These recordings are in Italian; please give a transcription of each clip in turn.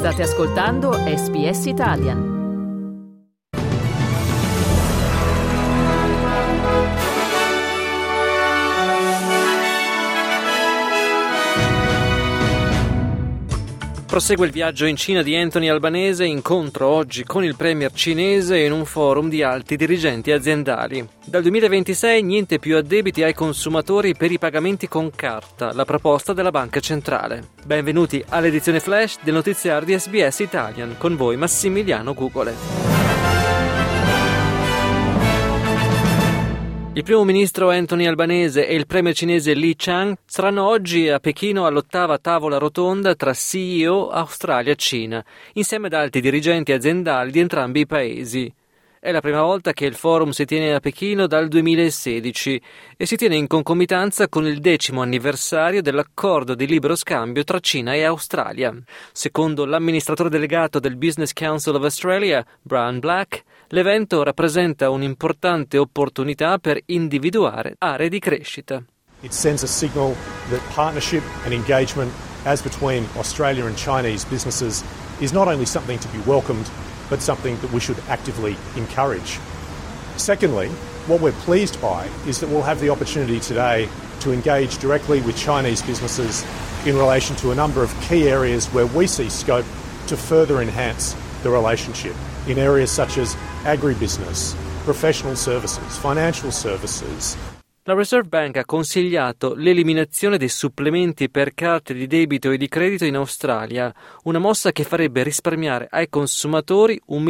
State ascoltando SBS Italian. Prosegue il viaggio in Cina di Anthony Albanese, incontro oggi con il premier cinese in un forum di alti dirigenti aziendali. Dal 2026 niente più addebiti ai consumatori per i pagamenti con carta, la proposta della Banca Centrale. Benvenuti all'edizione flash del notiziario di SBS Italian, con voi Massimiliano Gugole. Il primo ministro Anthony Albanese e il premier cinese Li Qiang saranno oggi a Pechino all'8ª tavola rotonda tra CEO Australia-Cina, insieme ad alti dirigenti aziendali di entrambi i paesi. È la prima volta che il forum si tiene a Pechino dal 2016 e si tiene in concomitanza con il 10° anniversario dell'accordo di libero scambio tra Cina e Australia. Secondo l'amministratore delegato del Business Council of Australia, Brian Black, l'evento rappresenta un'importante opportunità per individuare aree di crescita. It sends a signal that partnership and engagement as between Australia and Chinese businesses is not only something to be welcomed, but something that we should actively encourage. Secondly, what we're pleased by is that we'll have the opportunity today to engage directly with Chinese businesses in relation to a number of key areas where we see scope to further enhance the relationship in areas such as agribusiness, professional services, financial services. La Reserve Bank ha consigliato l'eliminazione dei supplementi per carte di debito e di credito in Australia, una mossa che farebbe risparmiare ai consumatori $1,2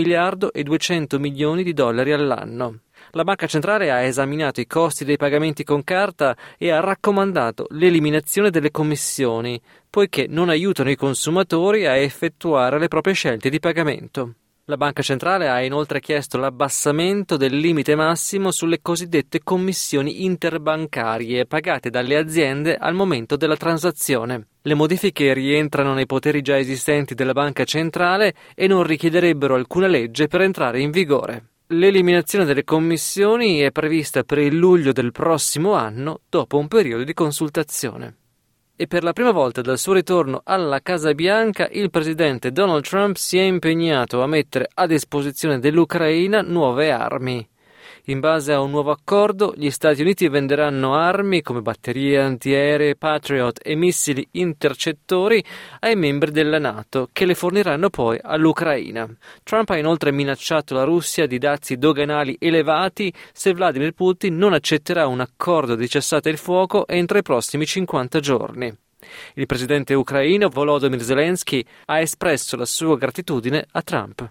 miliardi all'anno. La Banca Centrale ha esaminato i costi dei pagamenti con carta e ha raccomandato l'eliminazione delle commissioni, poiché non aiutano i consumatori a effettuare le proprie scelte di pagamento. La Banca Centrale ha inoltre chiesto l'abbassamento del limite massimo sulle cosiddette commissioni interbancarie pagate dalle aziende al momento della transazione. Le modifiche rientrano nei poteri già esistenti della Banca Centrale e non richiederebbero alcuna legge per entrare in vigore. L'eliminazione delle commissioni è prevista per il luglio del prossimo anno, dopo un periodo di consultazione. E per la prima volta dal suo ritorno alla Casa Bianca, il presidente Donald Trump si è impegnato a mettere a disposizione dell'Ucraina nuove armi. In base a un nuovo accordo, gli Stati Uniti venderanno armi come batterie antiaeree, Patriot e missili intercettori ai membri della NATO, che le forniranno poi all'Ucraina. Trump ha inoltre minacciato la Russia di dazi doganali elevati se Vladimir Putin non accetterà un accordo di cessate il fuoco entro i prossimi 50 giorni. Il presidente ucraino Volodymyr Zelensky ha espresso la sua gratitudine a Trump.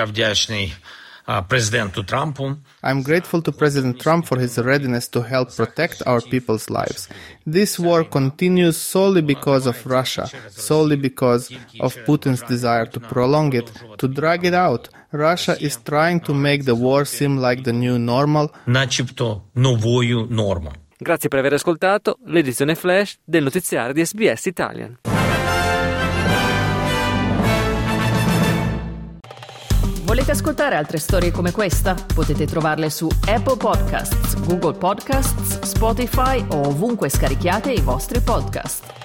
I'm grateful to President Trump for his readiness to help protect our people's lives. This war continues solely because of Russia, solely because of Putin's desire to prolong it, to drag it out. Russia is trying to make the war seem like the new normal. Grazie per aver ascoltato l'edizione flash del notiziario di SBS Italian. Volete ascoltare altre storie come questa? Potete trovarle su Apple Podcasts, Google Podcasts, Spotify o ovunque scarichiate i vostri podcast.